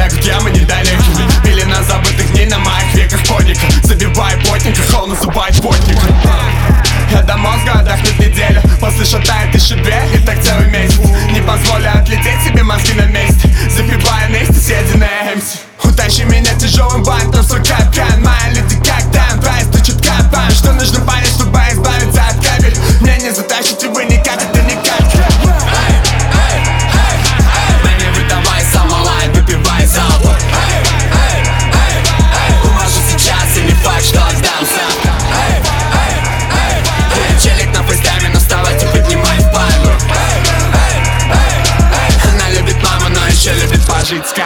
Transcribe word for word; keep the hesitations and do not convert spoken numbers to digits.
лягут ямы недалекими. Пелена забытых дней на моих веках коника. Забивай потника, холл называет потником. Я до мозга отдохнуть неделю, после шатает и шибе, и так целый месяц. Не позволю отлететь себе мозги на месте, запивая вместе съеденное эмси. Утащи меня тяжелым бантом, свой капкан. Мои люди как там, твои стучат капан. Что нужно понять, чтобы избавиться от капель? Мне не затащите вы никак, это никак. Baby, выдавай самолайн, выпивай залпом. Умажу сейчас и не факт, что отдамся. Челик на фейстайме, но вставайте, поднимай в пальму. Она любит маму, но еще любит пожить с